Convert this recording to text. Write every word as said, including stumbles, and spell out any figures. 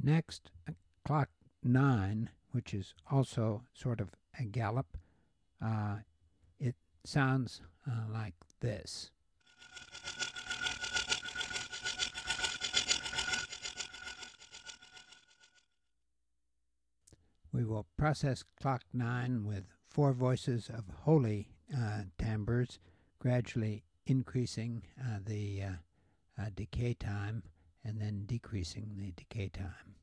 Next, uh, clock nine, which is also sort of a gallop, uh, it sounds uh, like this. We will process clock nine with four voices of holy uh, timbres, gradually increasing uh, the uh, uh, decay time and then decreasing the decay time.